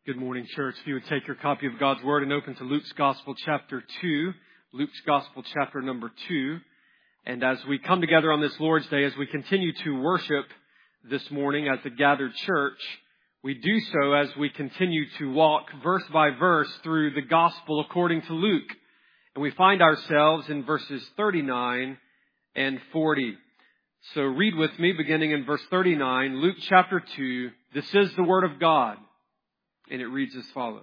Good morning, church. If you would take your copy of God's Word and open to Luke's Gospel, chapter 2. Luke's Gospel, chapter number 2. And as we come together on this Lord's Day, as we continue to worship this morning as a gathered church, we do so as we continue to walk verse by verse through the Gospel according to Luke. And we find ourselves in verses 39 and 40. So read with me, beginning in verse 39, Luke chapter 2. This is the Word of God. And it reads as follows.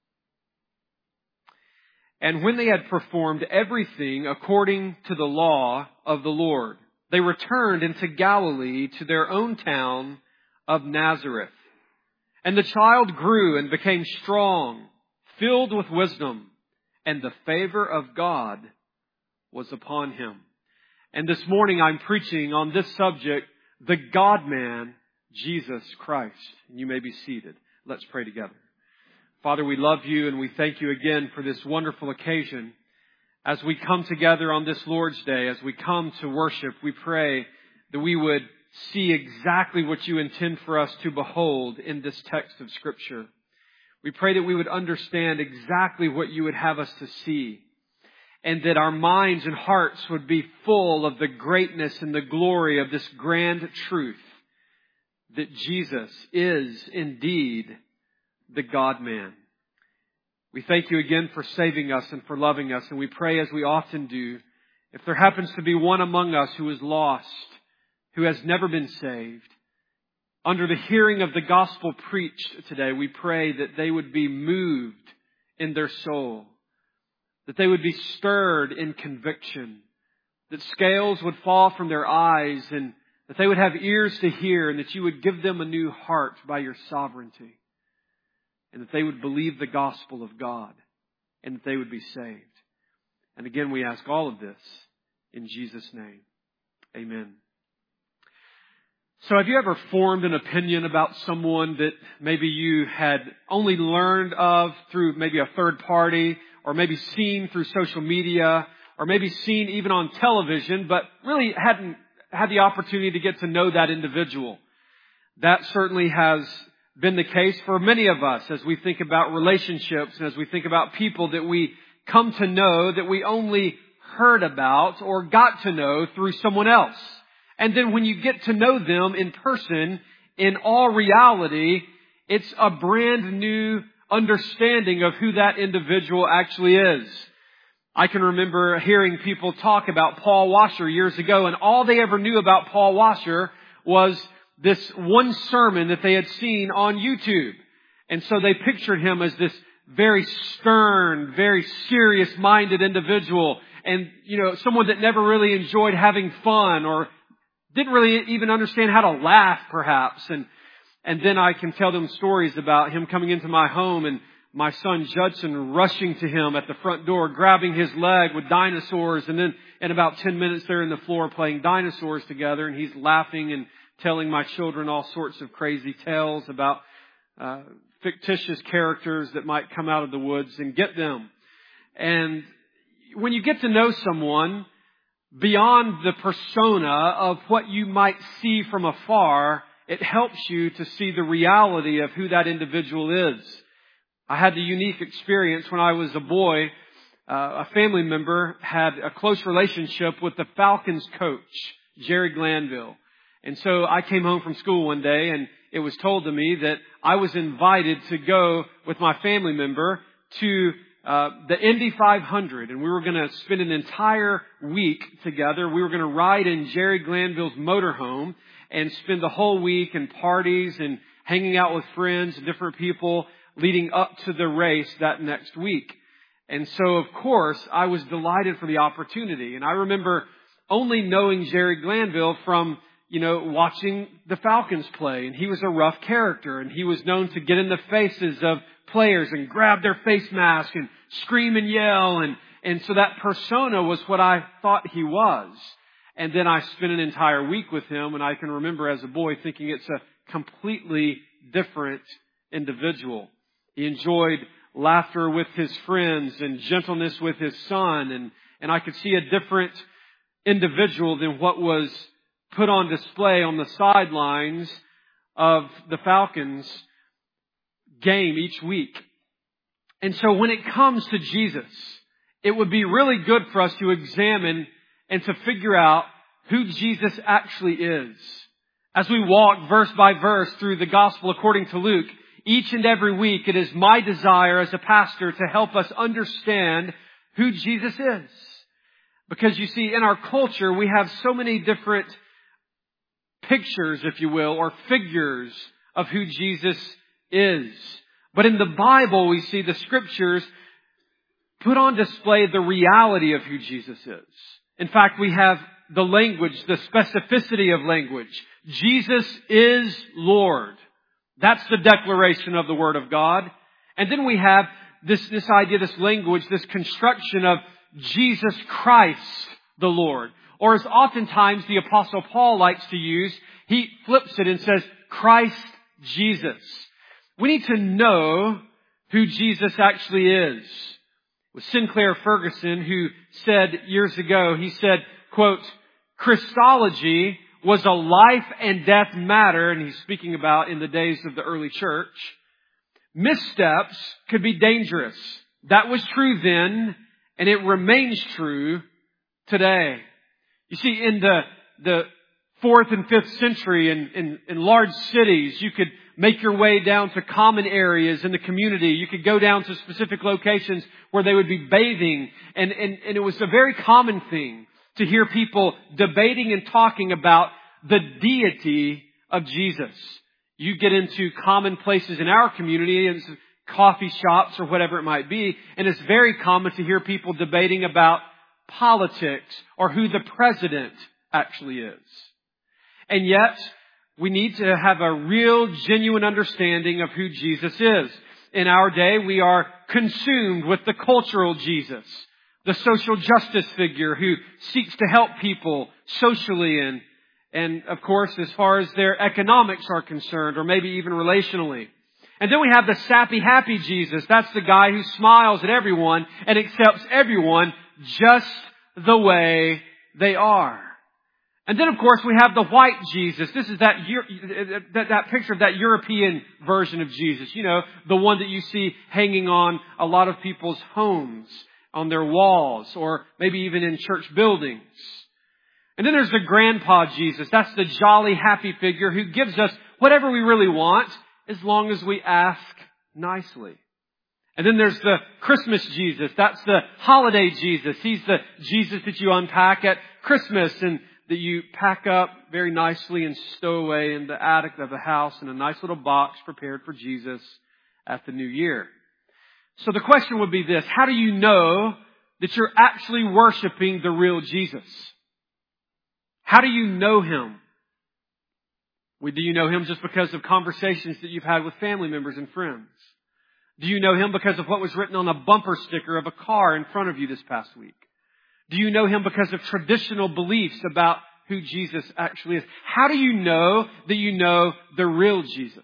And when they had performed everything according to the law of the Lord, they returned into Galilee to their own town of Nazareth. And the child grew and became strong, filled with wisdom, and the favor of God was upon him. And this morning I'm preaching on this subject, the God-man, Jesus Christ. And you may be seated. Let's pray together. Father, we love you and we thank you again for this wonderful occasion. As we come together on this Lord's Day, as we come to worship, we pray that we would see exactly what you intend for us to behold in this text of Scripture. We pray that we would understand exactly what you would have us to see, and that our minds and hearts would be full of the greatness and the glory of this grand truth, that Jesus is indeed the God-man. We thank you again for saving us and for loving us. And we pray, as we often do, if there happens to be one among us who is lost, who has never been saved, under the hearing of the gospel preached today, we pray that they would be moved in their soul, that they would be stirred in conviction, that scales would fall from their eyes, and that they would have ears to hear, and that you would give them a new heart by your sovereignty, and that they would believe the gospel of God, and that they would be saved. And again, we ask all of this in Jesus' name. Amen. So have you ever formed an opinion about someone that maybe you had only learned of through maybe a third party, or maybe seen through social media, or maybe seen even on television, but really hadn't had the opportunity to get to know that individual? That certainly has been the case for many of us as we think about relationships and as we think about people that we come to know that we only heard about or got to know through someone else. And then when you get to know them in person, in all reality, it's a brand new understanding of who that individual actually is. I can remember hearing people talk about Paul Washer years ago, and all they ever knew about Paul Washer was this one sermon that they had seen on YouTube. And so they pictured him as this very stern, very serious-minded individual, and, someone that never really enjoyed having fun or didn't really even understand how to laugh, perhaps. And then I can tell them stories about him coming into my home and my son Judson rushing to him at the front door, grabbing his leg with dinosaurs. And then in about 10 minutes, they're in the floor playing dinosaurs together. And he's laughing and telling my children all sorts of crazy tales about fictitious characters that might come out of the woods and get them. And when you get to know someone beyond the persona of what you might see from afar, it helps you to see the reality of who that individual is. I had the unique experience when I was a boy. A family member had a close relationship with the Falcons coach, Jerry Glanville. And so I came home from school one day and it was told to me that I was invited to go with my family member to the Indy 500. And we were going to spend an entire week together. We were going to ride in Jerry Glanville's motorhome and spend the whole week in parties and hanging out with friends and different people leading up to the race that next week. And so, of course, I was delighted for the opportunity. And I remember only knowing Jerry Glanville from, watching the Falcons play. And he was a rough character. And he was known to get in the faces of players and grab their face mask and scream and yell. And so that persona was what I thought he was. And then I spent an entire week with him. And I can remember as a boy thinking it's a completely different individual. He enjoyed laughter with his friends and gentleness with his son. And I could see a different individual than what was put on display on the sidelines of the Falcons game each week. And so when it comes to Jesus, it would be really good for us to examine and to figure out who Jesus actually is. As we walk verse by verse through the gospel according to Luke, each and every week, it is my desire as a pastor to help us understand who Jesus is. Because you see, in our culture, we have so many different pictures, if you will, or figures of who Jesus is. But in the Bible, we see the Scriptures put on display the reality of who Jesus is. In fact, we have the language, the specificity of language. Jesus is Lord. That's the declaration of the Word of God. And then we have this idea, this language, this construction of Jesus Christ the Lord. Or as oftentimes the Apostle Paul likes to use, he flips it and says, Christ Jesus. We need to know who Jesus actually is. It was Sinclair Ferguson who said years ago, he said, quote, Christology was a life and death matter, and he's speaking about in the days of the early church. Missteps could be dangerous. That was true then, and it remains true today. You see, in the 4th and 5th century in large cities, you could make your way down to common areas in the community. You could go down to specific locations where they would be bathing. And it was a very common thing to hear people debating and talking about the deity of Jesus. You get into common places in our community, and coffee shops or whatever it might be, and it's very common to hear people debating about politics or who the president actually is. And yet, we need to have a real, genuine understanding of who Jesus is. In our day, we are consumed with the cultural Jesus, the social justice figure who seeks to help people socially and of course, as far as their economics are concerned, or maybe even relationally. And then we have the sappy, happy Jesus. That's the guy who smiles at everyone and accepts everyone just the way they are. And then, of course, we have the white Jesus. This is that picture of that European version of Jesus. You know, the one that you see hanging on a lot of people's homes, on their walls, or maybe even in church buildings. And then there's the grandpa Jesus. That's the jolly, happy figure who gives us whatever we really want as long as we ask nicely. And then there's the Christmas Jesus. That's the holiday Jesus. He's the Jesus that you unpack at Christmas and that you pack up very nicely and stow away in the attic of the house in a nice little box prepared for Jesus at the new year. So the question would be this: how do you know that you're actually worshiping the real Jesus? How do you know Him? Do you know Him just because of conversations that you've had with family members and friends? Do you know Him because of what was written on a bumper sticker of a car in front of you this past week? Do you know Him because of traditional beliefs about who Jesus actually is? How do you know that you know the real Jesus?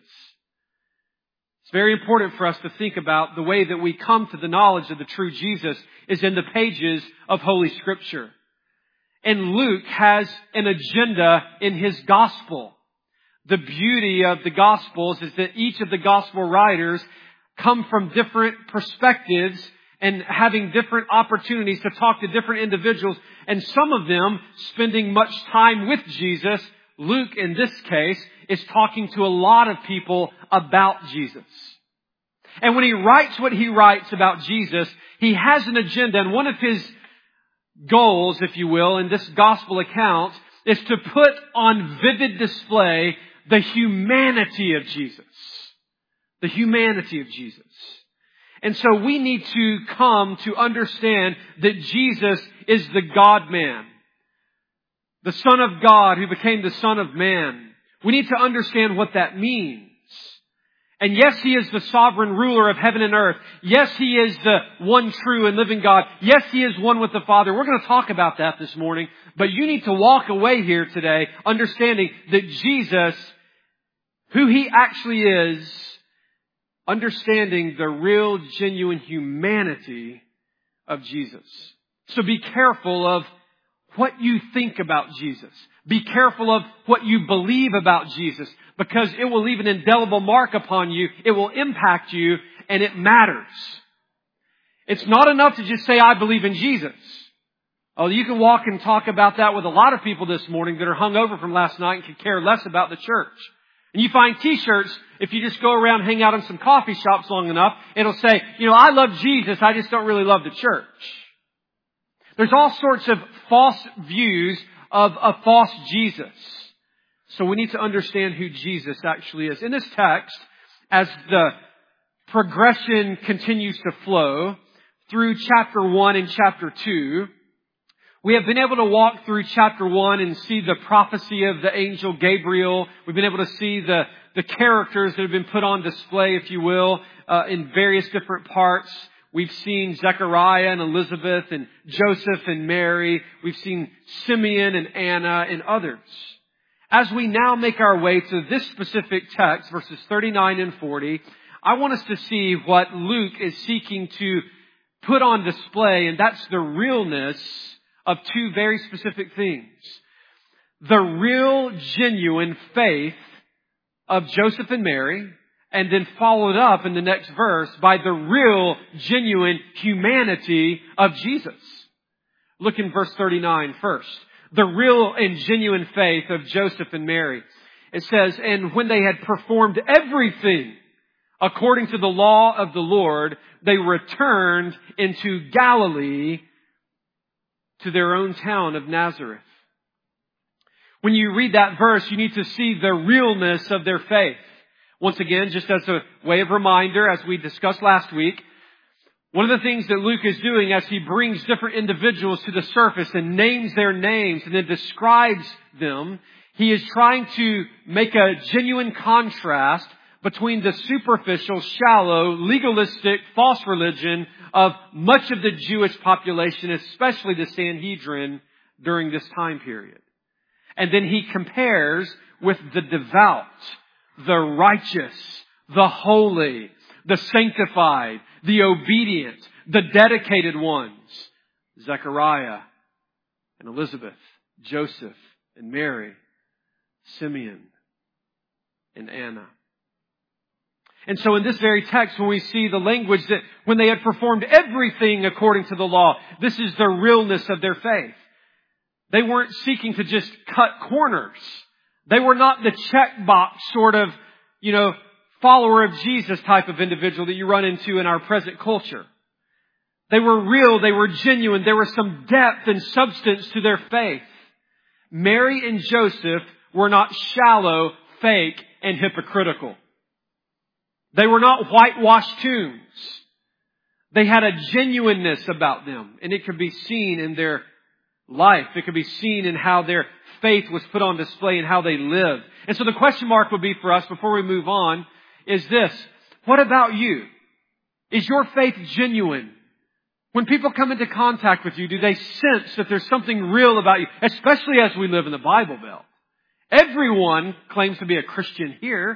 It's very important for us to think about the way that we come to the knowledge of the true Jesus is in the pages of Holy Scripture. And Luke has an agenda in his gospel. The beauty of the Gospels is that each of the gospel writers come from different perspectives and having different opportunities to talk to different individuals, and some of them spending much time with Jesus. Luke, in this case, is talking to a lot of people about Jesus. And when he writes what he writes about Jesus, he has an agenda, and one of his goals, if you will, in this gospel account is to put on vivid display the humanity of Jesus. The humanity of Jesus. And so we need to come to understand that Jesus is the God-man. The Son of God who became the Son of Man. We need to understand what that means. And yes, He is the sovereign ruler of heaven and earth. Yes, He is the one true and living God. Yes, He is one with the Father. We're going to talk about that this morning. But you need to walk away here today understanding that Jesus, who He actually is, understanding the real, genuine humanity of Jesus. So be careful of what you think about Jesus. Be careful of what you believe about Jesus, because it will leave an indelible mark upon you. It will impact you, and it matters. It's not enough to just say, I believe in Jesus. Oh, you can walk and talk about that with a lot of people this morning that are hungover from last night and could care less about the church. And you find t-shirts, if you just go around and hang out in some coffee shops long enough, it'll say, I love Jesus, I just don't really love the church. There's all sorts of false views of a false Jesus. So we need to understand who Jesus actually is. In this text, as the progression continues to flow through chapter 1 and chapter 2, we have been able to walk through chapter 1 and see the prophecy of the angel Gabriel. We've been able to see the characters that have been put on display, if you will, in various different parts. We've seen Zechariah and Elizabeth and Joseph and Mary. We've seen Simeon and Anna and others. As we now make our way to this specific text, verses 39 and 40, I want us to see what Luke is seeking to put on display, and that's the realness of two very specific things. The real, genuine faith of Joseph and Mary, and then followed up in the next verse by the real, genuine humanity of Jesus. Look in verse 39 first. The real and genuine faith of Joseph and Mary. It says, and when they had performed everything according to the law of the Lord, they returned into Galilee to their own town of Nazareth. When you read that verse, you need to see the realness of their faith. Once again, just as a way of reminder, as we discussed last week, one of the things that Luke is doing as he brings different individuals to the surface and names their names and then describes them, he is trying to make a genuine contrast between the superficial, shallow, legalistic, false religion of much of the Jewish population, especially the Sanhedrin, during this time period. And then he compares with the devout, the righteous, the holy, the sanctified, the obedient, the dedicated ones. Zechariah and Elizabeth, Joseph and Mary, Simeon and Anna. And so in this very text, when we see the language that when they had performed everything according to the law, this is the realness of their faith. They weren't seeking to just cut corners. They were not the checkbox sort of, follower of Jesus type of individual that you run into in our present culture. They were real. They were genuine. There was some depth and substance to their faith. Mary and Joseph were not shallow, fake, and hypocritical. They were not whitewashed tombs. They had a genuineness about them, and it could be seen in their life. It could be seen in how their faith was put on display and how they lived. And so the question mark would be for us before we move on is this: what about you? Is your faith genuine? When people come into contact with you, do they sense that there's something real about you? Especially as we live in the Bible Belt. Everyone claims to be a Christian here.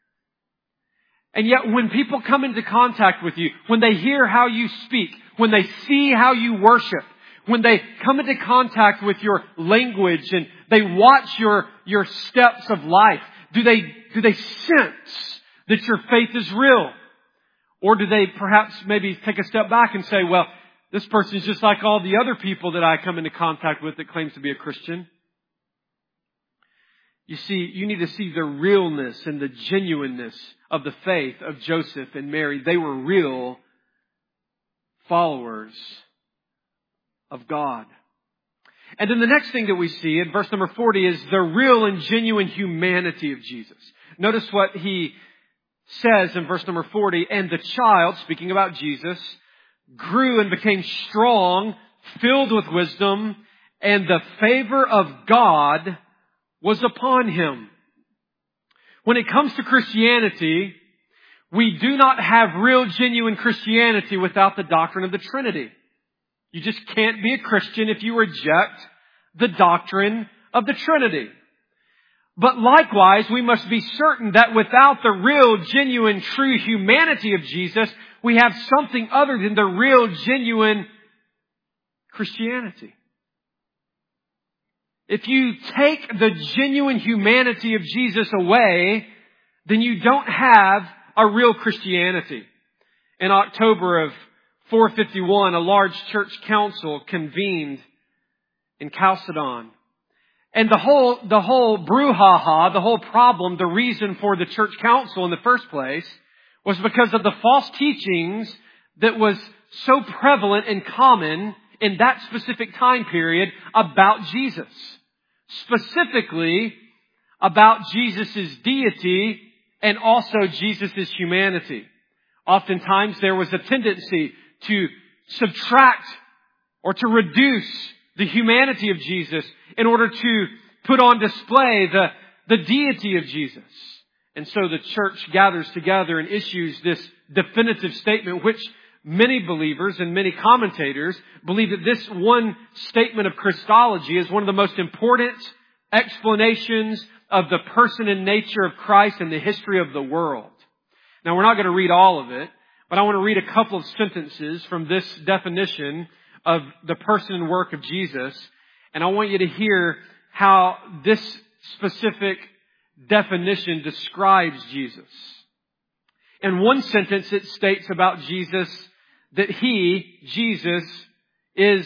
And yet when people come into contact with you, when they hear how you speak, when they see how you worship, when they come into contact with your language and they watch your steps of life, do they sense that your faith is real? Or do they perhaps maybe take a step back and say, well, this person is just like all the other people that I come into contact with that claims to be a Christian? You see, you need to see the realness and the genuineness of the faith of Joseph and Mary. They were real followers of God. And then the next thing that we see in verse number 40 is the real and genuine humanity of Jesus. Notice what he says in verse number 40. And the child, speaking about Jesus, grew and became strong, filled with wisdom, and the favor of God was upon him. When it comes to Christianity, we do not have real, genuine Christianity without the doctrine of the Trinity. You just can't be a Christian if you reject the doctrine of the Trinity. But likewise, we must be certain that without the real, genuine, true humanity of Jesus, we have something other than the real, genuine Christianity. If you take the genuine humanity of Jesus away, then you don't have a real Christianity. In October of 451, a large church council convened in Chalcedon. And the whole brouhaha, the whole problem, the reason for the church council in the first place was because of the false teachings that was so prevalent and common in that specific time period about Jesus. Specifically about Jesus' deity and also Jesus' humanity. Oftentimes there was a tendency to subtract or to reduce the humanity of Jesus in order to put on display the deity of Jesus. And so the church gathers together and issues this definitive statement, which many believers and many commentators believe that this one statement of Christology is one of the most important explanations of the person and nature of Christ in the history of the world. Now, we're not going to read all of it, but I want to read a couple of sentences from this definition of the person and work of Jesus. And I want you to hear how this specific definition describes Jesus. In one sentence, it states about Jesus that Jesus, is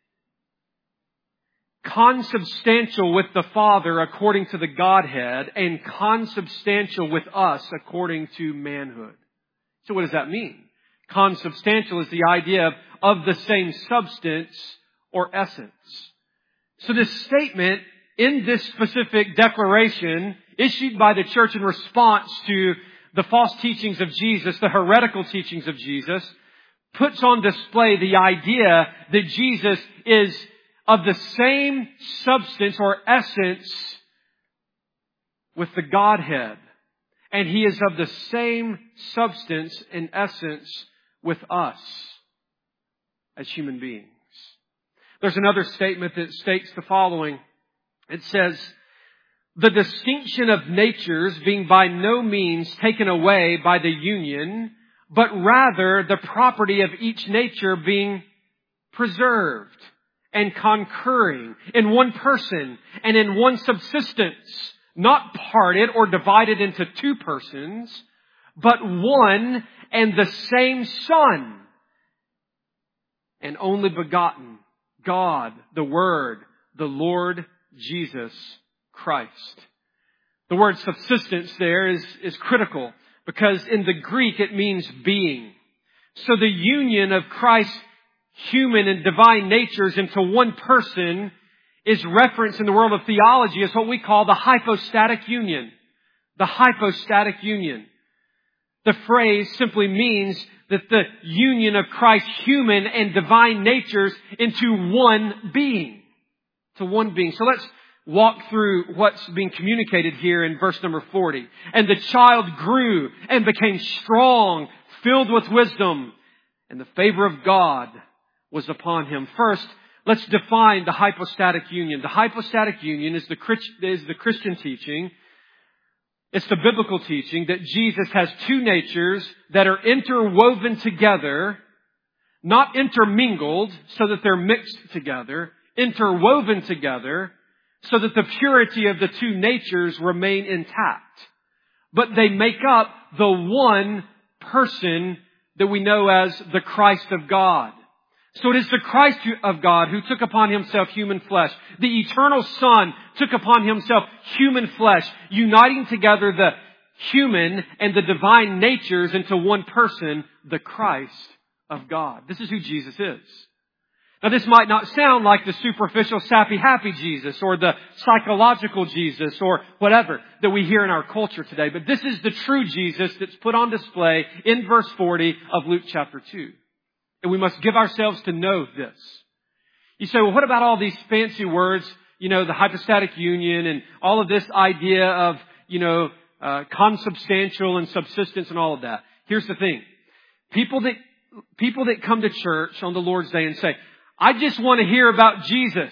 consubstantial with the Father according to the Godhead and consubstantial with us according to manhood. So what does that mean? Consubstantial is the idea of the same substance or essence. So this statement in this specific declaration issued by the church in response to the false teachings of Jesus, the heretical teachings of Jesus, puts on display the idea that Jesus is of the same substance or essence with the Godhead. And He is of the same substance and essence with us as human beings. There's another statement that states the following. It says, the distinction of natures being by no means taken away by the union, but rather the property of each nature being preserved and concurring in one person and in one subsistence, not parted or divided into two persons, but one and the same Son, and only begotten, God, the Word, the Lord Jesus Christ. The word subsistence there is critical because in the Greek it means being. So the union of Christ's human and divine natures into one person is referenced in the world of theology as what we call the hypostatic union. The hypostatic union. The phrase simply means that the union of Christ's human and divine natures into one being. To one being. So let's walk through what's being communicated here in verse number 40. And the child grew and became strong, filled with wisdom, and the favor of God was upon him. First, let's define the hypostatic union. The hypostatic union is the Christian teaching. It's the biblical teaching that Jesus has two natures that are interwoven together, not intermingled so that they're mixed together, interwoven together so that the purity of the two natures remain intact. But they make up the one person that we know as the Christ of God. So it is the Christ of God who took upon Himself human flesh. The eternal Son took upon Himself human flesh, uniting together the human and the divine natures into one person, the Christ of God. This is who Jesus is. Now this might not sound like the superficial, sappy, happy Jesus or the psychological Jesus or whatever that we hear in our culture today. But this is the true Jesus that's put on display in verse 40 of Luke chapter 2. And we must give ourselves to know this. You say, well, what about all these fancy words, the hypostatic union and all of this idea of, consubstantial and subsistence and all of that? Here's the thing. People that come to church on the Lord's Day and say, I just want to hear about Jesus,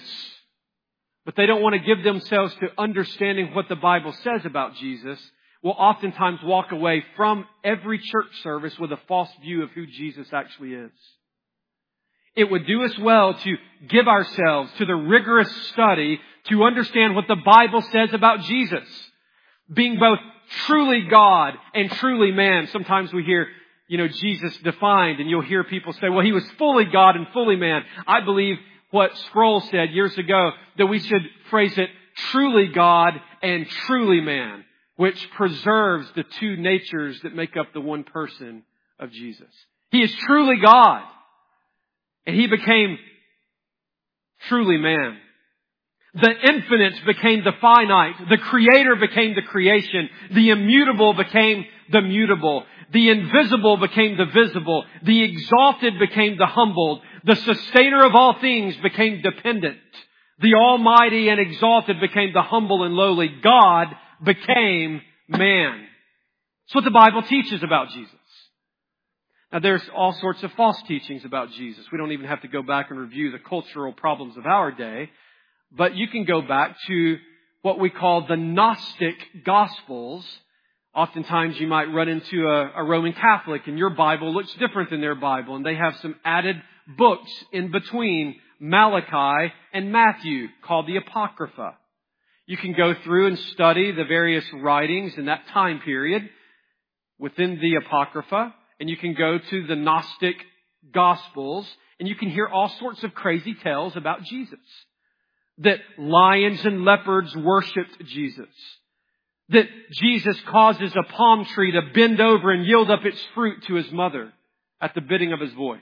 but they don't want to give themselves to understanding what the Bible says about Jesus, will oftentimes walk away from every church service with a false view of who Jesus actually is. it would do us well to give ourselves to the rigorous study to understand what the Bible says about Jesus, being both truly God and truly man. Sometimes we hear, Jesus defined, and you'll hear people say, well, he was fully God and fully man. I believe what Sproul said years ago, that we should phrase it truly God and truly man, which preserves the two natures that make up the one person of Jesus. He is truly God, and he became truly man. The infinite became the finite. The creator became the creation. The immutable became the mutable. The invisible became the visible. The exalted became the humbled. The sustainer of all things became dependent. The almighty and exalted became the humble and lowly. God became man. That's what the Bible teaches about Jesus. Now, there's all sorts of false teachings about Jesus. We don't even have to go back and review the cultural problems of our day. But you can go back to what we call the Gnostic Gospels. Oftentimes you might run into a Roman Catholic and your Bible looks different than their Bible. And they have some added books in between Malachi and Matthew called the Apocrypha. You can go through and study the various writings in that time period within the Apocrypha. And you can go to the Gnostic Gospels and you can hear all sorts of crazy tales about Jesus. That lions and leopards worshipped Jesus. That Jesus causes a palm tree to bend over and yield up its fruit to his mother at the bidding of his voice.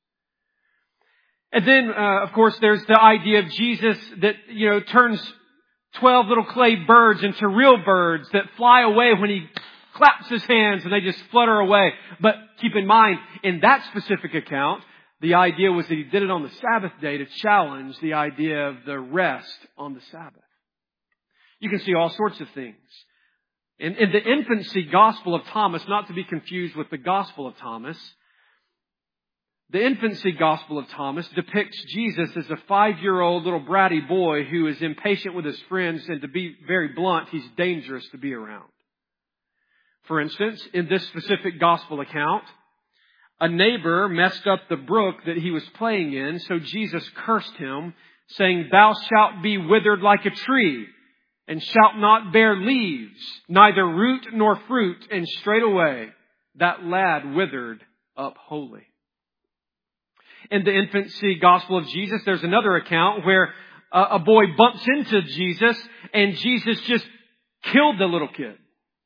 And then, of course, there's the idea of Jesus that, turns 12 little clay birds into real birds that fly away when he claps his hands and they just flutter away. But keep in mind, in that specific account, the idea was that he did it on the Sabbath day to challenge the idea of the rest on the Sabbath. You can see all sorts of things. In the infancy Gospel of Thomas, not to be confused with the Gospel of Thomas, the infancy Gospel of Thomas depicts Jesus as a 5-year-old little bratty boy who is impatient with his friends, and to be very blunt, he's dangerous to be around. For instance, in this specific Gospel account, a neighbor messed up the brook that he was playing in, so Jesus cursed him, saying, "Thou shalt be withered like a tree, and shalt not bear leaves, neither root nor fruit." And straightway that lad withered up wholly. In the infancy Gospel of Jesus, there's another account where a boy bumps into Jesus, and Jesus just killed the little kid.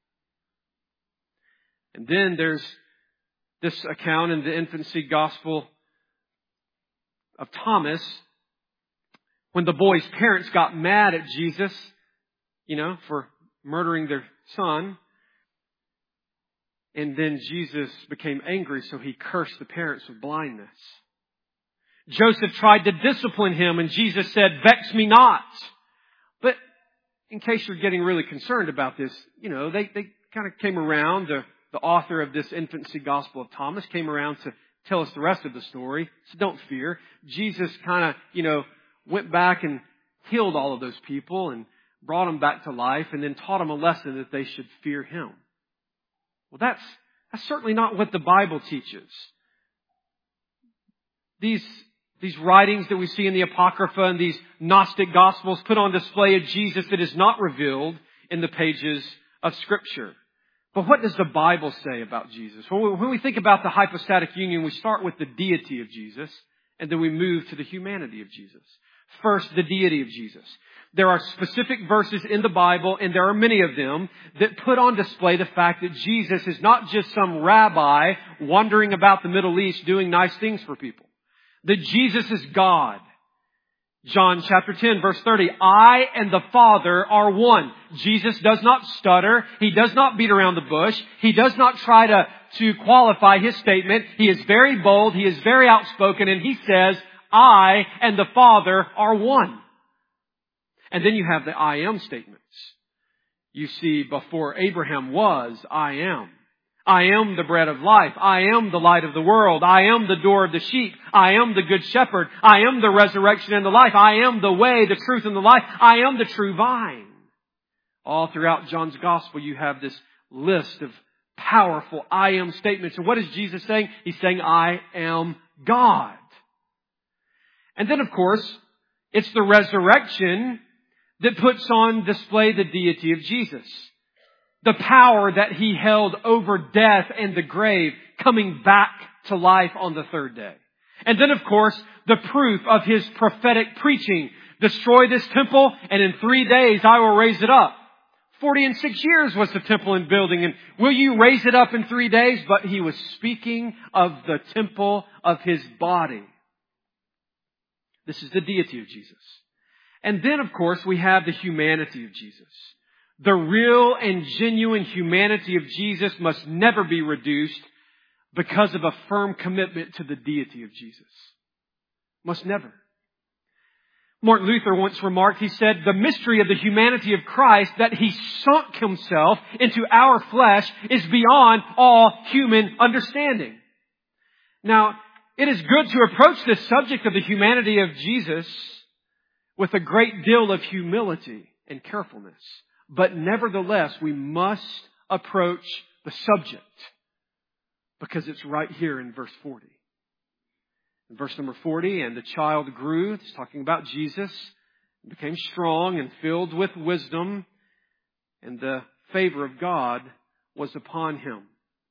And then there's this account in the infancy Gospel of Thomas, when the boy's parents got mad at Jesus, for murdering their son. And then Jesus became angry, so he cursed the parents with blindness. Joseph tried to discipline him, and Jesus said, "Vex me not." But in case you're getting really concerned about this, they kind of came around, the author of this infancy Gospel of Thomas came around to tell us the rest of the story. So don't fear. Jesus kind of, went back and healed all of those people and brought them back to life, and then taught them a lesson that they should fear him. Well, that's certainly not what the Bible teaches. These writings that we see in the Apocrypha and these Gnostic Gospels put on display a Jesus that is not revealed in the pages of Scripture. But what does the Bible say about Jesus? When we think about the hypostatic union, we start with the deity of Jesus, and then we move to the humanity of Jesus. First, the deity of Jesus. There are specific verses in the Bible, and there are many of them, that put on display the fact that Jesus is not just some rabbi wandering about the Middle East doing nice things for people. That Jesus is God. John chapter 10, verse 30, "I and the Father are one." Jesus does not stutter. He does not beat around the bush. He does not try to qualify his statement. He is very bold. He is very outspoken. And he says, "I and the Father are one." And then you have the I am statements. You see, before Abraham was, I am. I am the bread of life. I am the light of the world. I am the door of the sheep. I am the good shepherd. I am the resurrection and the life. I am the way, the truth, and the life. I am the true vine. All throughout John's gospel, you have this list of powerful I am statements. And what is Jesus saying? He's saying, I am God. And then, of course, it's the resurrection that puts on display the deity of Jesus. The power that He held over death and the grave, coming back to life on the third day. And then, of course, the proof of His prophetic preaching. Destroy this temple, and in 3 days I will raise it up. 46 years was the temple in building, and will you raise it up in 3 days? But He was speaking of the temple of His body. This is the deity of Jesus. And then, of course, we have the humanity of Jesus. The real and genuine humanity of Jesus must never be reduced because of a firm commitment to the deity of Jesus. Must never. Martin Luther once remarked, he said, the mystery of the humanity of Christ, that He sunk Himself into our flesh, is beyond all human understanding. Now, it is good to approach this subject of the humanity of Jesus with a great deal of humility and carefulness. But nevertheless, we must approach the subject because it's right here in verse 40. In verse number 40, and the child grew, it's talking about Jesus, became strong and filled with wisdom, and the favor of God was upon him.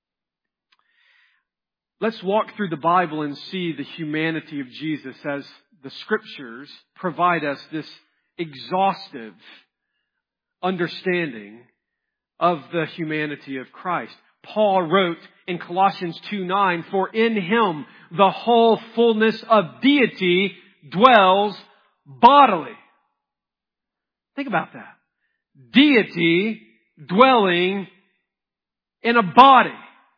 Let's walk through the Bible and see the humanity of Jesus as the Scriptures provide us this exhaustive understanding of the humanity of Christ. Paul wrote in Colossians 2:9, for in Him the whole fullness of deity dwells bodily. Think about that. Deity dwelling in a body.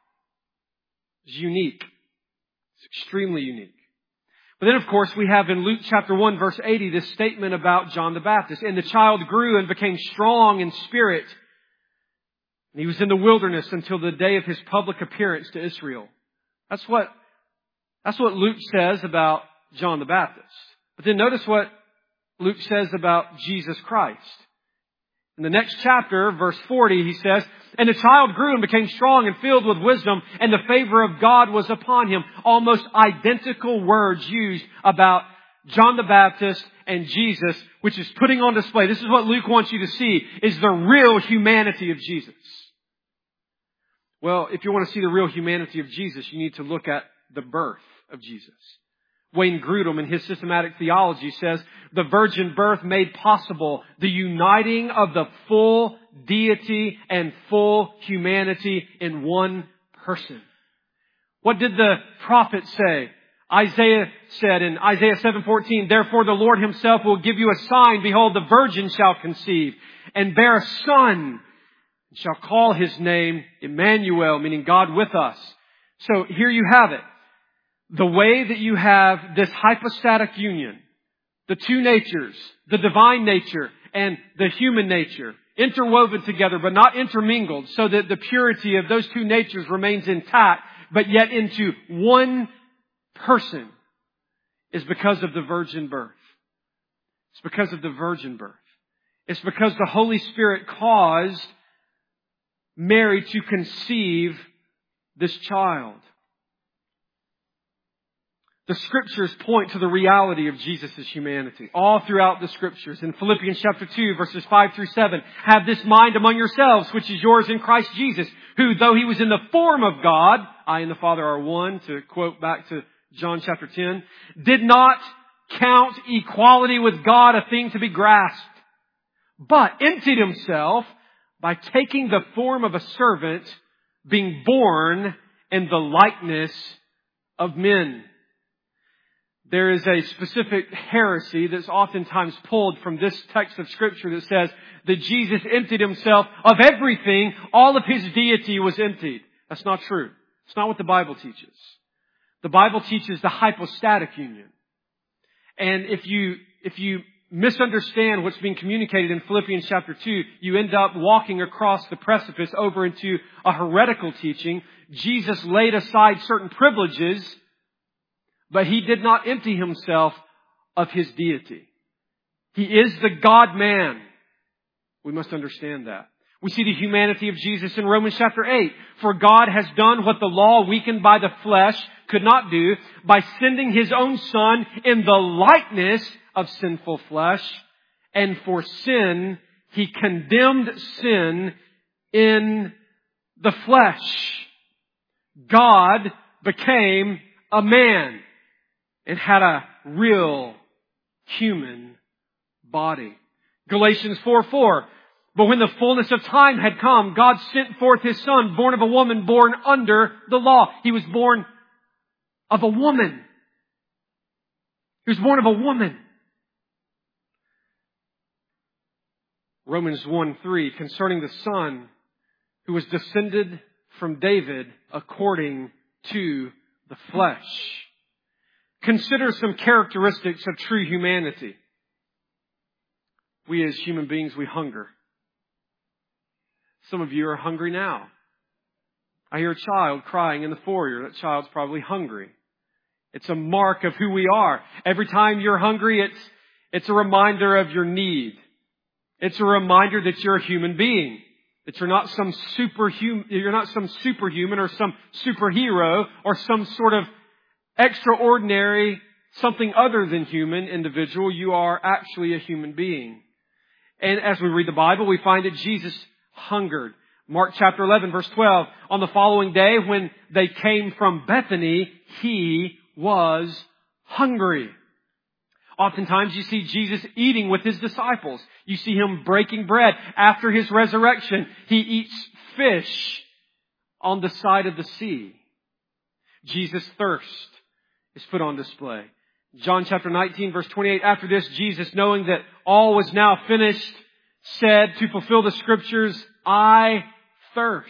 It's unique. It's extremely unique. But then, of course, we have in Luke chapter 1, verse 80, this statement about John the Baptist. And the child grew and became strong in spirit. And he was in the wilderness until the day of His public appearance to Israel. That's what Luke says about John the Baptist. But then notice what Luke says about Jesus Christ. In the next chapter, verse 40, he says, and the child grew and became strong and filled with wisdom, and the favor of God was upon him. Almost identical words used about John the Baptist and Jesus, which is putting on display. This is what Luke wants you to see, is the real humanity of Jesus. Well, if you want to see the real humanity of Jesus, you need to look at the birth of Jesus. Wayne Grudem, in his systematic theology, says, the virgin birth made possible the uniting of the full deity and full humanity in one person. What did the prophet say? Isaiah said in Isaiah 7:14, therefore the Lord Himself will give you a sign. Behold, the virgin shall conceive and bear a son, and shall call His name Emmanuel, meaning God with us. So here you have it. The way that you have this hypostatic union, the two natures, the divine nature and the human nature, interwoven together but not intermingled, so that the purity of those two natures remains intact, but yet into one person, is because of the virgin birth. It's because of the virgin birth. It's because the Holy Spirit caused Mary to conceive this child. The Scriptures point to the reality of Jesus' humanity all throughout the Scriptures. In Philippians chapter 2, verses 5 through 7, have this mind among yourselves, which is yours in Christ Jesus, who, though He was in the form of God, I and the Father are one, to quote back to John chapter 10, did not count equality with God a thing to be grasped, but emptied Himself by taking the form of a servant, being born in the likeness of men. There is a specific heresy that's oftentimes pulled from this text of Scripture that says that Jesus emptied Himself of everything. All of His deity was emptied. That's not true. It's not what the Bible teaches. The Bible teaches the hypostatic union. And if you misunderstand what's being communicated in Philippians chapter 2, you end up walking across the precipice over into a heretical teaching. Jesus laid aside certain privileges, but He did not empty Himself of His deity. He is the God-man. We must understand that. We see the humanity of Jesus in Romans chapter 8. For God has done what the law, weakened by the flesh, could not do by sending His own Son in the likeness of sinful flesh. And for sin, He condemned sin in the flesh. God became a man and had a real human body. Galatians 4:4. But when the fullness of time had come, God sent forth His Son, born of a woman, born under the law. He was born of a woman. He was born of a woman. Romans 1:3, concerning the Son who was descended from David according to the flesh. Consider some characteristics of true humanity. We as human beings, we hunger. Some of you are hungry now. I hear a child crying in the foyer. That child's probably hungry. It's a mark of who we are. Every time you're hungry, it's a reminder of your need. It's a reminder that you're a human being. That you're not some superhuman or some superhero or some sort of extraordinary, something other than human individual. You are actually a human being. And as we read the Bible, we find that Jesus hungered. Mark chapter 11, verse 12. On the following day, when they came from Bethany, He was hungry. Oftentimes you see Jesus eating with His disciples. You see Him breaking bread. After His resurrection, He eats fish on the side of the sea. Jesus' thirst is put on display. John chapter 19, verse 28. After this, Jesus, knowing that all was now finished, said to fulfill the Scriptures, I thirst.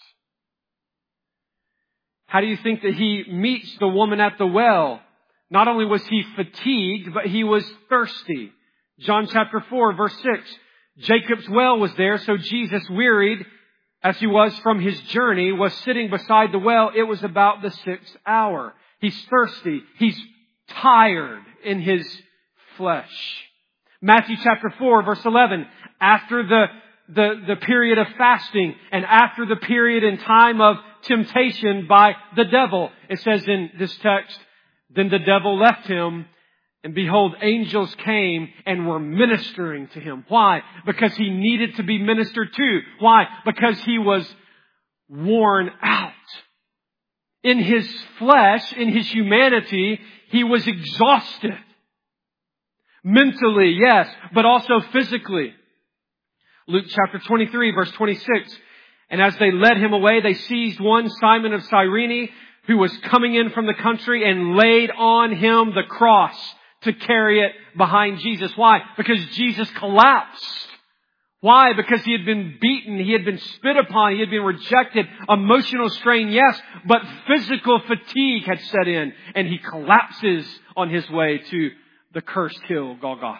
How do you think that He meets the woman at the well? Not only was He fatigued, but He was thirsty. John chapter 4, verse 6. Jacob's well was there, so Jesus, wearied as He was from His journey, was sitting beside the well. It was about the 6th hour. He's thirsty. He's tired in His flesh. Matthew chapter 4, verse 11. After the period of fasting and after the period in time of temptation by the devil, it says in this text, then the devil left Him, and behold, angels came and were ministering to Him. Why? Because He needed to be ministered to. Why? Because He was worn out. In His flesh, in His humanity, He was exhausted. Mentally, yes, but also physically. Luke chapter 23, verse 26. And as they led Him away, they seized one, Simon of Cyrene, who was coming in from the country, and laid on him the cross to carry it behind Jesus. Why? Because Jesus collapsed. Why? Because He had been beaten, He had been spit upon, He had been rejected. Emotional strain, yes, but physical fatigue had set in, and He collapses on His way to the cursed hill, Golgotha.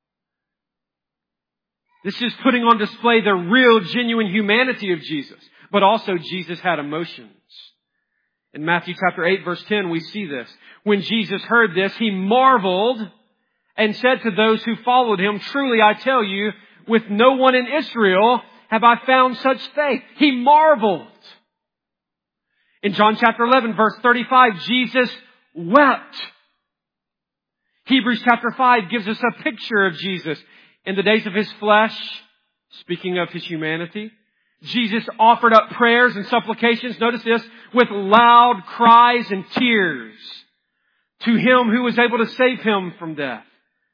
This is putting on display the real, genuine humanity of Jesus. But also Jesus had emotions. In Matthew chapter 8, verse 10, we see this. When Jesus heard this, He marveled and said to those who followed Him, truly I tell you, with no one in Israel have I found such faith. He marveled. In John chapter 11, verse 35, Jesus wept. Hebrews chapter 5 gives us a picture of Jesus. In the days of His flesh, speaking of His humanity, Jesus offered up prayers and supplications, notice this, with loud cries and tears to Him who was able to save Him from death.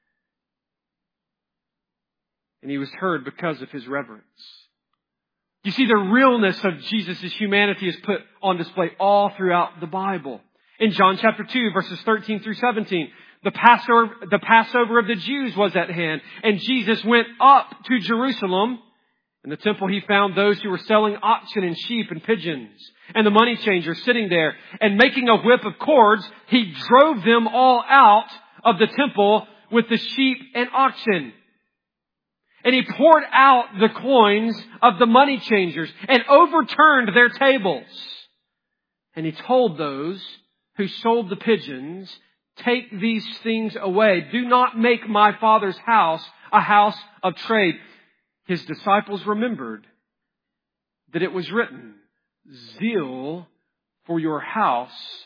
And He was heard because of His reverence. You see, the realness of Jesus' humanity is put on display all throughout the Bible. In John chapter 2, verses 13 through 17, the Passover of the Jews was at hand, and Jesus went up to Jerusalem. In the temple He found those who were selling oxen and sheep and pigeons, and the money changers sitting there. And making a whip of cords, He drove them all out of the temple with the sheep and oxen. And He poured out the coins of the money changers and overturned their tables. And He told those who sold the pigeons, take these things away. Do not make my Father's house a house of trade. His disciples remembered that it was written, zeal for your house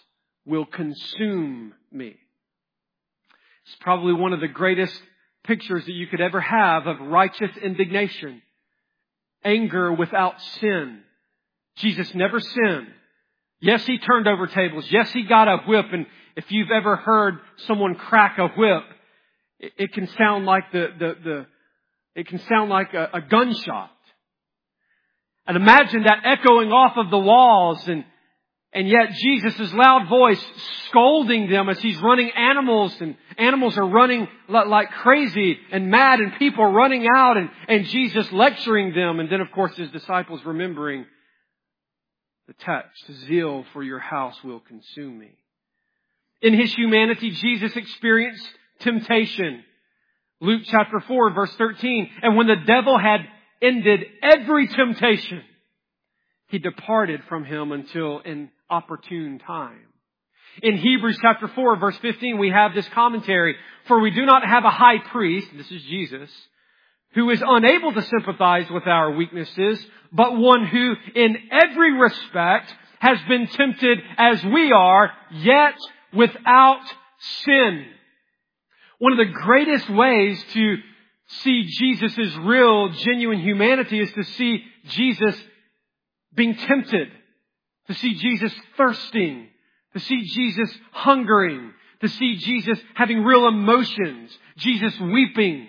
will consume me. It's probably one of the greatest pictures that you could ever have of righteous indignation. Anger without sin. Jesus never sinned. Yes, He turned over tables. Yes, He got a whip. And if you've ever heard someone crack a whip, it can sound like a gunshot. And imagine that echoing off of the walls, and yet Jesus' loud voice scolding them as He's running animals, and animals are running like crazy and mad, and people running out, and Jesus lecturing them. And then, of course, His disciples remembering the text, zeal for your house will consume me. In His humanity, Jesus experienced temptation. Luke chapter 4, verse 13. And when the devil had ended every temptation, He departed from him until an opportune time. In Hebrews chapter 4, verse 15, we have this commentary. For we do not have a high priest, this is Jesus, who is unable to sympathize with our weaknesses, but one who in every respect has been tempted as we are, yet without sin. One of the greatest ways to see Jesus' real, genuine humanity is to see Jesus being tempted, to see Jesus thirsting, to see Jesus hungering, to see Jesus having real emotions, Jesus weeping.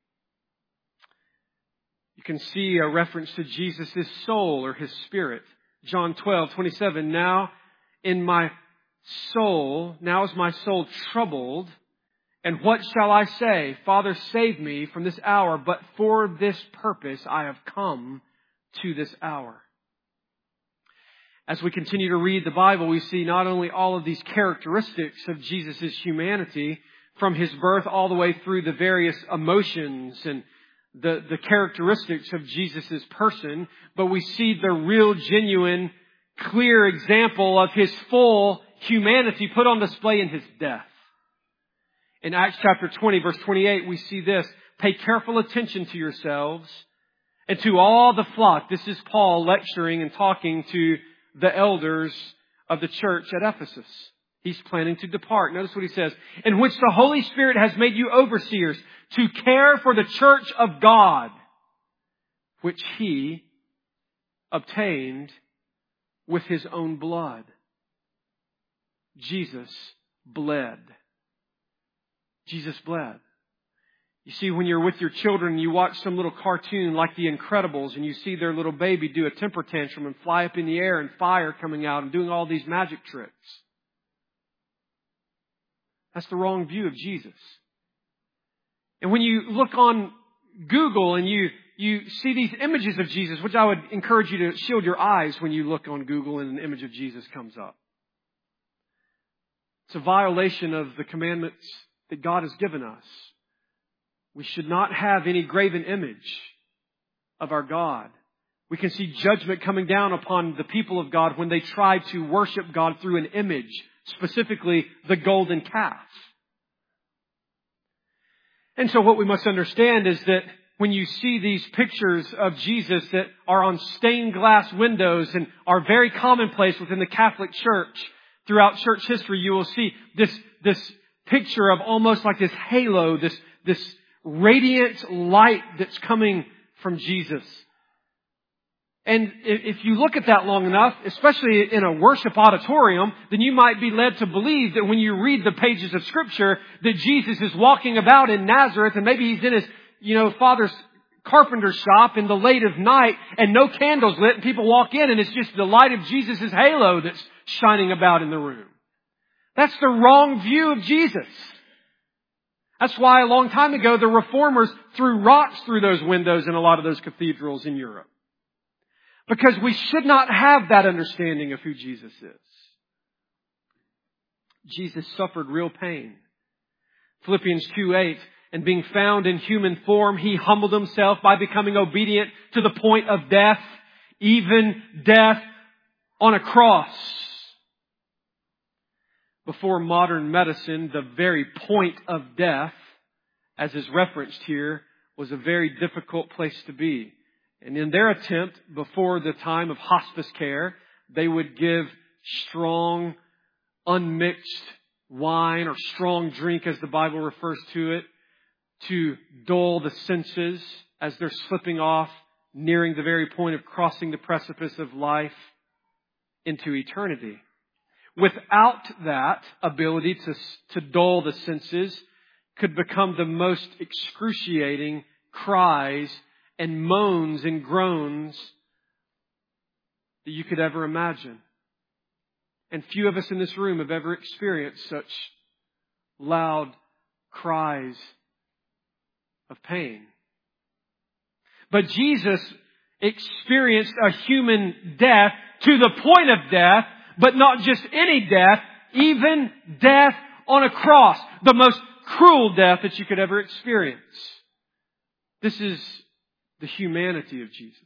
You can see a reference to Jesus' soul or His spirit. John 12:27. Now is my soul troubled. And what shall I say? Father, save me from this hour. But for this purpose I have come to this hour. As we continue to read the Bible, we see not only all of these characteristics of Jesus' humanity from His birth all the way through the various emotions and the characteristics of Jesus' person, but we see the real, genuine, clear example of His full humanity put on display in His death. In Acts chapter 20, verse 28, we see this. Pay careful attention to yourselves and to all the flock. This is Paul lecturing and talking to the elders of the church at Ephesus. He's planning to depart. Notice what he says. In which the Holy Spirit has made you overseers to care for the church of God, which He obtained with His own blood. Jesus bled. Jesus bled. You see, when you're with your children, you watch some little cartoon like The Incredibles, and you see their little baby do a temper tantrum and fly up in the air and fire coming out and doing all these magic tricks. That's the wrong view of Jesus. And when you look on Google and you see these images of Jesus, which I would encourage you to shield your eyes when you look on Google and an image of Jesus comes up. It's a violation of the commandments that God has given us. We should not have any graven image of our God. We can see judgment coming down upon the people of God when they try to worship God through an image, specifically the golden calf. And so what we must understand is that when you see these pictures of Jesus that are on stained glass windows and are very commonplace within the Catholic Church, throughout church history, you will see this picture of almost like this halo, this radiant light that's coming from Jesus. And if you look at that long enough, especially in a worship auditorium, then you might be led to believe that when you read the pages of Scripture, that Jesus is walking about in Nazareth, and maybe He's in His, father's carpenter shop in the late of night, and no candles lit, and people walk in, and it's just the light of Jesus' halo that's shining about in the room. That's the wrong view of Jesus. That's why a long time ago, the Reformers threw rocks through those windows in a lot of those cathedrals in Europe. Because we should not have that understanding of who Jesus is. Jesus suffered real pain. Philippians 2:8, and being found in human form, He humbled Himself by becoming obedient to the point of death, even death on a cross. Before modern medicine, the very point of death, as is referenced here, was a very difficult place to be. And in their attempt, before the time of hospice care, they would give strong, unmixed wine or strong drink, as the Bible refers to it, to dull the senses as they're slipping off, nearing the very point of crossing the precipice of life into eternity. Without that ability to dull the senses could become the most excruciating cries and moans and groans that you could ever imagine. And few of us in this room have ever experienced such loud cries of pain. But Jesus experienced a human death to the point of death, but not just any death, even death on a cross, the most cruel death that you could ever experience. This is the humanity of Jesus.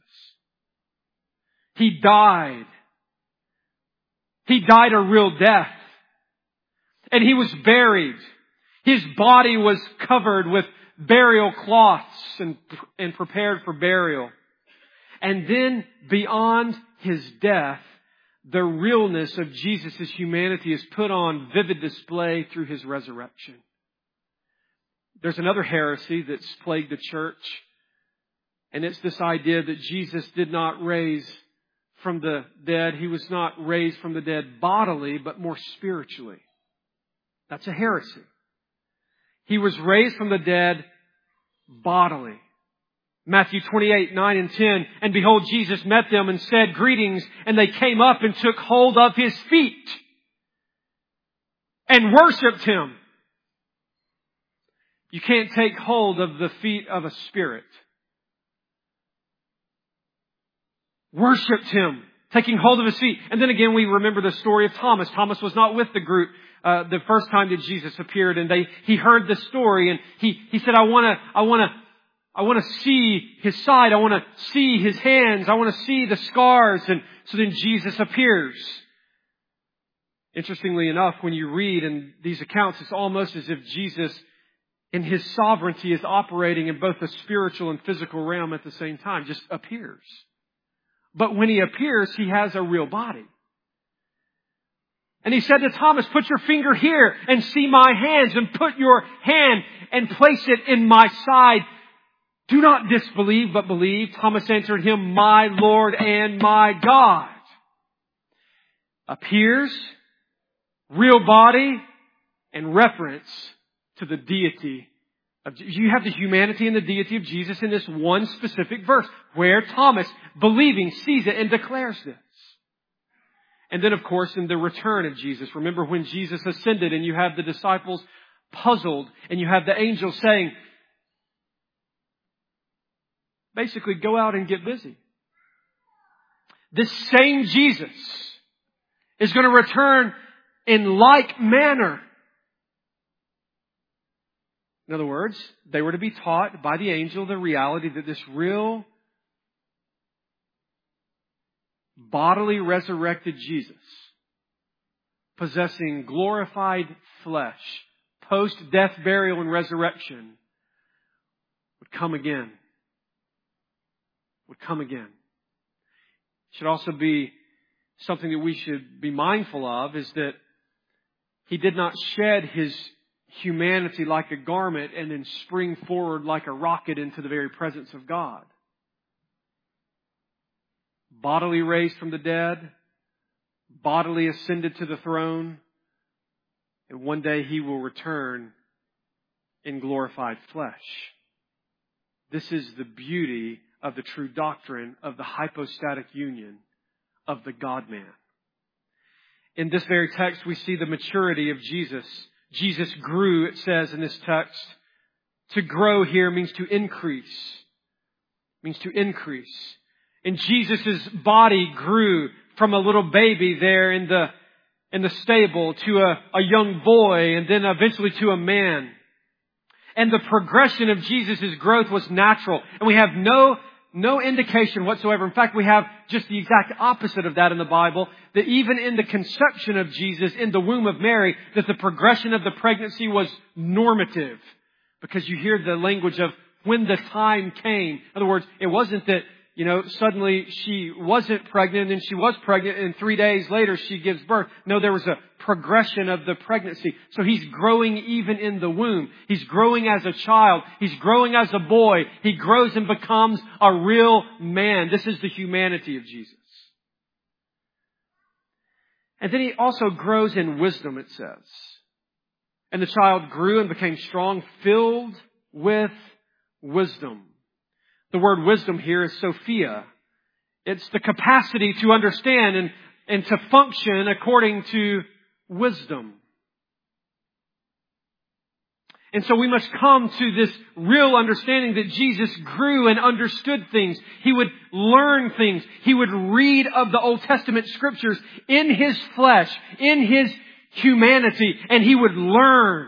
He died. He died a real death. And He was buried. His body was covered with burial cloths and prepared for burial. And then beyond His death, the realness of Jesus' humanity is put on vivid display through His resurrection. There's another heresy that's plagued the church, and it's this idea that Jesus did not raise from the dead. He was not raised from the dead bodily, but more spiritually. That's a heresy. He was raised from the dead bodily. Matthew 28, 9 and 10. And behold, Jesus met them and said, "Greetings." And they came up and took hold of His feet and worshipped Him. You can't take hold of the feet of a spirit. Worshipped Him, taking hold of His feet. And then again, we remember the story of Thomas. Thomas was not with the group the first time that Jesus appeared, and he heard the story, and he said, I want to see His side. I want to see His hands. I want to see the scars. And so then Jesus appears. Interestingly enough, when you read in these accounts, it's almost as if Jesus, in His sovereignty, is operating in both the spiritual and physical realm at the same time, just appears. But when He appears, He has a real body. And He said to Thomas, "Put your finger here and see my hands, and put your hand and place it in my side. Do not disbelieve, but believe." Thomas answered Him, "My Lord and my God." Appears, real body, and reference to the deity of Jesus. You have the humanity and the deity of Jesus in this one specific verse, where Thomas, believing, sees it and declares this. And then, of course, in the return of Jesus. Remember when Jesus ascended and you have the disciples puzzled and you have the angel saying, basically, go out and get busy. This same Jesus is going to return in like manner. In other words, they were to be taught by the angel the reality that this real bodily resurrected Jesus, possessing glorified flesh, post-death, burial, and resurrection, would come again. Would come again. It should also be something that we should be mindful of, is that He did not shed His humanity like a garment and then spring forward like a rocket into the very presence of God. Bodily raised from the dead, bodily ascended to the throne, and one day He will return in glorified flesh. This is the beauty of the true doctrine of the hypostatic union of the God-man. In this very text, we see the maturity of Jesus. Jesus grew, it says in this text. To grow here means to increase. Means to increase. And Jesus' body grew from a little baby there in the stable to a young boy, and then eventually to a man. And the progression of Jesus' growth was natural. And we have no indication whatsoever. In fact, we have just the exact opposite of that in the Bible. That even in the conception of Jesus in the womb of Mary, that the progression of the pregnancy was normative. Because you hear the language of when the time came. In other words, it wasn't that suddenly she wasn't pregnant and she was pregnant and 3 days later she gives birth. No, there was a progression of the pregnancy. So He's growing even in the womb. He's growing as a child. He's growing as a boy. He grows and becomes a real man. This is the humanity of Jesus. And then He also grows in wisdom, it says. And the child grew and became strong, filled with wisdom. The word wisdom here is Sophia. It's the capacity to understand and to function according to wisdom. And so we must come to this real understanding that Jesus grew and understood things. He would learn things. He would read of the Old Testament scriptures in His flesh, in His humanity, and He would learn.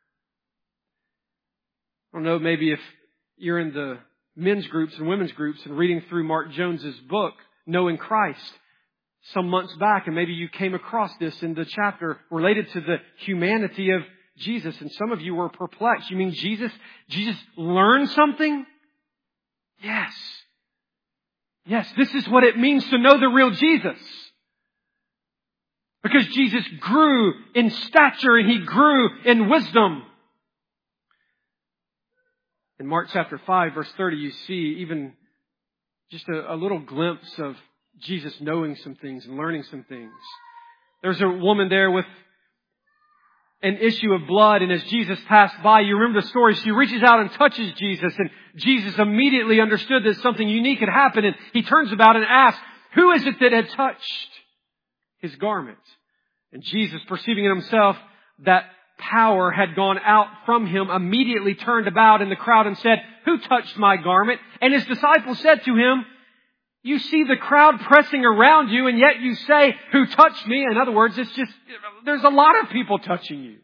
I don't know, maybe if you're in the men's groups and women's groups and reading through Mark Jones's book, Knowing Christ, some months back, and maybe you came across this in the chapter related to the humanity of Jesus, and some of you were perplexed. You mean Jesus learned something? Yes. Yes, this is what it means to know the real Jesus. Because Jesus grew in stature and He grew in wisdom. In Mark chapter 5, verse 30, you see even just a little glimpse of Jesus knowing some things and learning some things. There's a woman there with an issue of blood, and as Jesus passed by, you remember the story, she reaches out and touches Jesus, and Jesus immediately understood that something unique had happened, and He turns about and asks, who is it that had touched His garment? And Jesus, perceiving in Himself that power had gone out from Him, immediately turned about in the crowd and said, who touched my garment? And His disciples said to Him, you see the crowd pressing around you, and yet you say, who touched me? In other words, there's a lot of people touching you.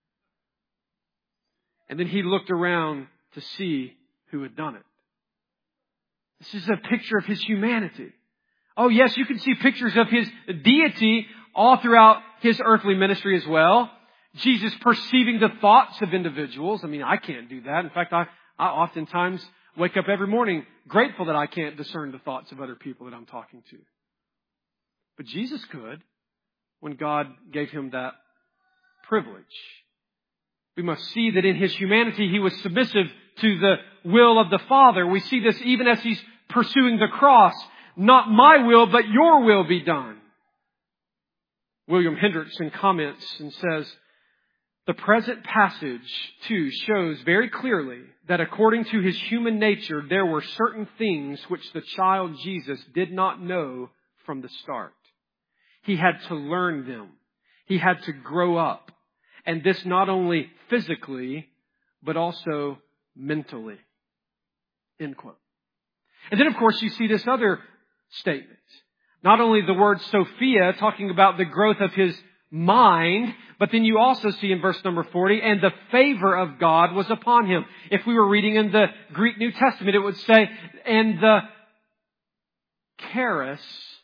And then He looked around to see who had done it. This is a picture of His humanity. Oh yes, you can see pictures of His deity all throughout His earthly ministry as well. Jesus perceiving the thoughts of individuals. I mean, I can't do that. In fact, I oftentimes wake up every morning grateful that I can't discern the thoughts of other people that I'm talking to. But Jesus could when God gave Him that privilege. We must see that in His humanity He was submissive to the will of the Father. We see this even as He's pursuing the cross. Not my will, but your will be done. William Hendrickson comments and says, the present passage, too, shows very clearly that according to His human nature, there were certain things which the child Jesus did not know from the start. He had to learn them. He had to grow up. And this not only physically, but also mentally. End quote. And then, of course, you see this other statement. Not only the word Sophia talking about the growth of His mind, but then you also see in verse number 40, and the favor of God was upon Him. If we were reading in the Greek New Testament, it would say, and the charis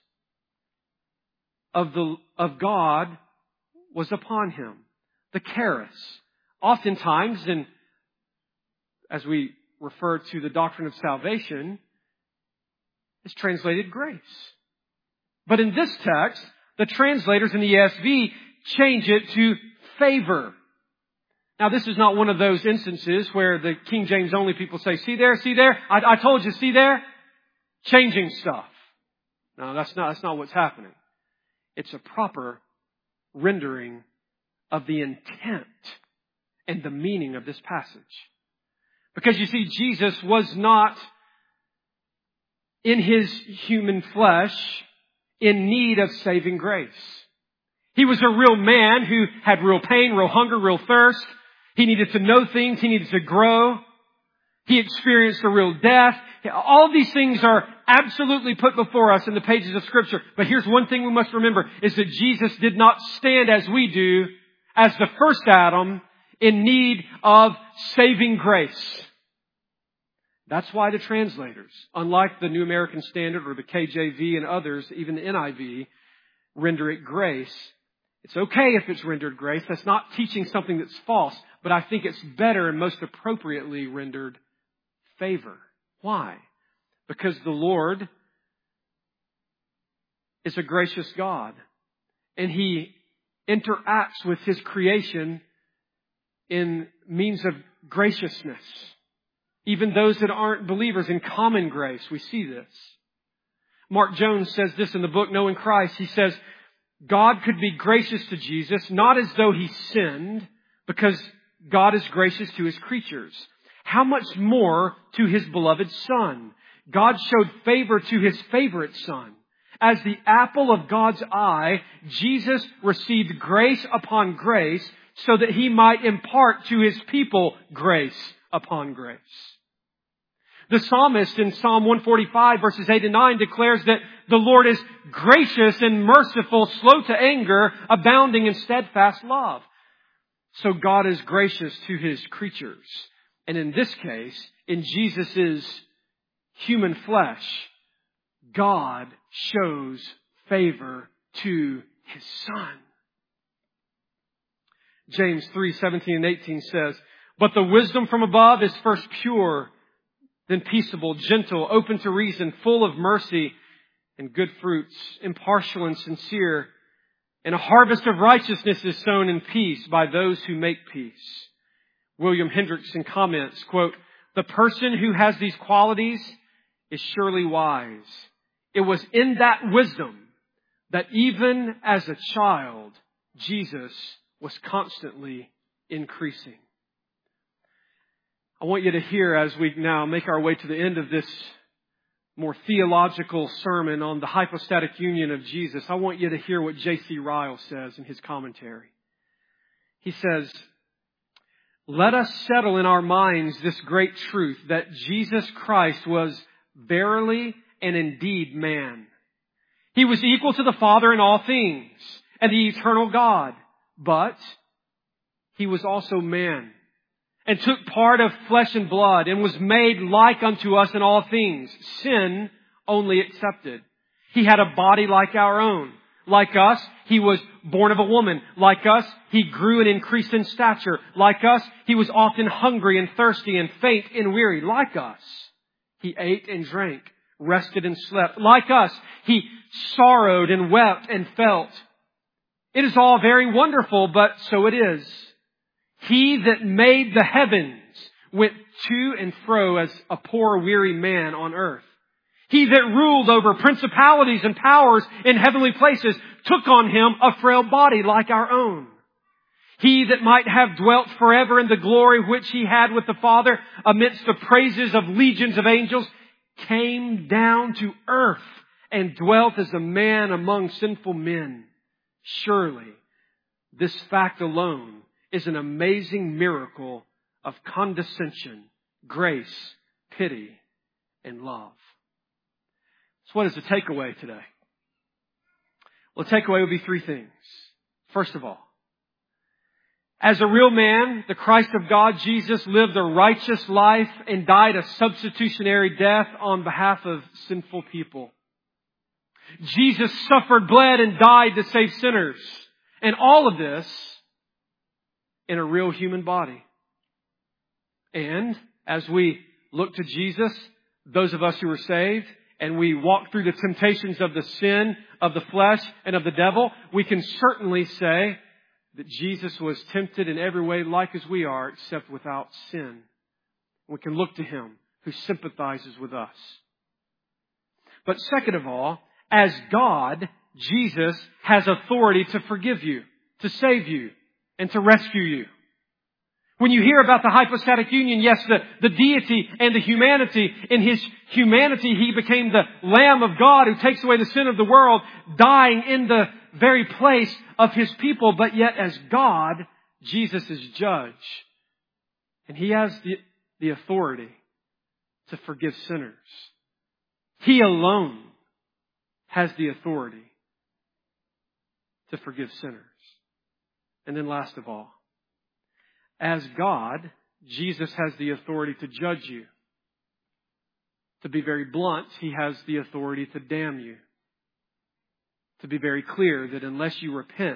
of God was upon Him. The charis. Oftentimes, and as we refer to the doctrine of salvation, is translated grace. But in this text, the translators in the ESV change it to favor. Now, this is not one of those instances where the King James only people say, see there, I told you, see there? Changing stuff. No, that's not what's happening. It's a proper rendering of the intent and the meaning of this passage. Because you see, Jesus was not in His human flesh in need of saving grace. He was a real man who had real pain, real hunger, real thirst. He needed to know things. He needed to grow. He experienced a real death. All of these things are absolutely put before us in the pages of Scripture. But here's one thing we must remember, is that Jesus did not stand as we do, as the first Adam, in need of saving grace. That's why the translators, unlike the New American Standard or the KJV and others, even the NIV, render it grace. It's okay if it's rendered grace. That's not teaching something that's false, but I think it's better and most appropriately rendered favor. Why? Because the Lord is a gracious God, and He interacts with His creation in means of graciousness. Even those that aren't believers, in common grace, we see this. Mark Jones says this in the book, Knowing Christ. He says, God could be gracious to Jesus, not as though He sinned, because God is gracious to His creatures. How much more to His beloved Son? God showed favor to His favorite Son. As the apple of God's eye, Jesus received grace upon grace so that He might impart to His people grace upon grace. The psalmist in Psalm 145 verses 8 and 9 declares that the Lord is gracious and merciful, slow to anger, abounding in steadfast love. So God is gracious to His creatures. And in this case, in Jesus' human flesh, God shows favor to His Son. James 3:17 and 18 says, "But the wisdom from above is first pure, then peaceable, gentle, open to reason, full of mercy and good fruits, impartial and sincere. And a harvest of righteousness is sown in peace by those who make peace." William Hendrickson comments, quote, "The person who has these qualities is surely wise. It was in that wisdom that even as a child, Jesus was constantly increasing." I want you to hear, as we now make our way to the end of this more theological sermon on the hypostatic union of Jesus, I want you to hear what J.C. Ryle says in his commentary. He says, "Let us settle in our minds this great truth that Jesus Christ was verily and indeed man. He was equal to the Father in all things and the eternal God, but He was also man and took part of flesh and blood and was made like unto us in all things, sin only excepted. He had a body like our own. Like us, He was born of a woman. Like us, He grew and increased in stature. Like us, He was often hungry and thirsty and faint and weary. Like us, He ate and drank, rested and slept. Like us, He sorrowed and wept and felt. It is all very wonderful, but so it is. He that made the heavens went to and fro as a poor weary man on earth. He that ruled over principalities and powers in heavenly places took on Him a frail body like our own. He that might have dwelt forever in the glory which He had with the Father amidst the praises of legions of angels came down to earth and dwelt as a man among sinful men. Surely this fact alone is an amazing miracle of condescension, grace, pity, and love." So what is the takeaway today? Well, the takeaway would be three things. First of all, as a real man, the Christ of God, Jesus, lived a righteous life and died a substitutionary death on behalf of sinful people. Jesus suffered, bled, and died to save sinners. And all of this in a real human body. And as we look to Jesus, those of us who are saved, and we walk through the temptations of the sin, of the flesh, and of the devil, we can certainly say that Jesus was tempted in every way like as we are, except without sin. We can look to Him who sympathizes with us. But second of all, as God, Jesus has authority to forgive you, to save you, and to rescue you. When you hear about the hypostatic union, yes, the deity and the humanity. In His humanity, He became the Lamb of God who takes away the sin of the world, dying in the very place of His people. But yet as God, Jesus is judge. And He has the authority to forgive sinners. He alone has the authority to forgive sinners. And then last of all, as God, Jesus has the authority to judge you. To be very blunt, He has the authority to damn you. To be very clear that unless you repent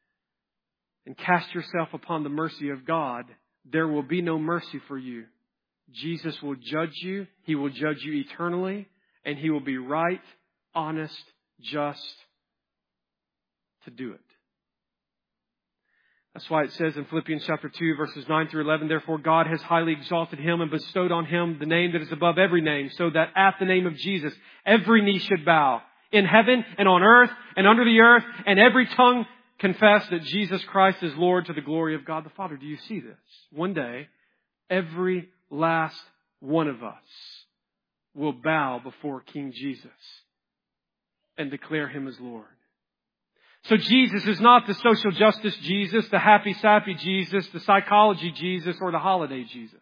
and cast yourself upon the mercy of God, there will be no mercy for you. Jesus will judge you. He will judge you eternally. and He will be right, honest, just to do it. That's why it says in Philippians chapter 2, verses 9 through 11, therefore God has highly exalted Him and bestowed on Him the name that is above every name, so that at the name of Jesus every knee should bow, in heaven and on earth and under the earth, and every tongue confess that Jesus Christ is Lord, to the glory of God the Father. Do you see this? One day, every last one of us will bow before King Jesus and declare Him as Lord. So Jesus is not the social justice Jesus, the happy sappy Jesus, the psychology Jesus, or the holiday Jesus.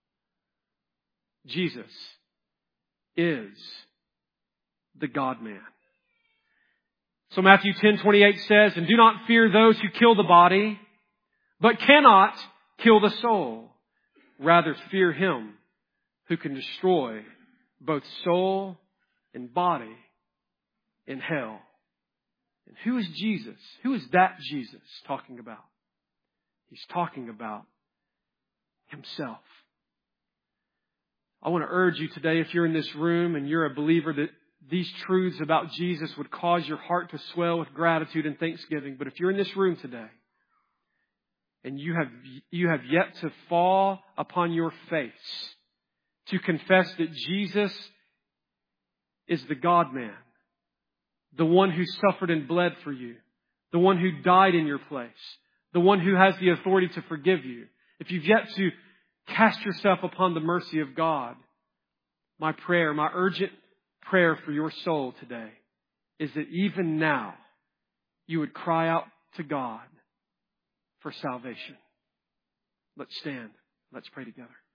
Jesus is the God-man. So Matthew 10:28 says, and do not fear those who kill the body, but cannot kill the soul. Rather fear Him who can destroy both soul and body in hell. And who is Jesus? Who is that Jesus talking about? He's talking about Himself. I want to urge you today, if you're in this room and you're a believer, that these truths about Jesus would cause your heart to swell with gratitude and thanksgiving. But if you're in this room today and you have yet to fall upon your face to confess that Jesus is the God-man, the one who suffered and bled for you, the one who died in your place, the one who has the authority to forgive you. If you've yet to cast yourself upon the mercy of God, my prayer, my urgent prayer for your soul today is that even now you would cry out to God for salvation. Let's stand. Let's pray together.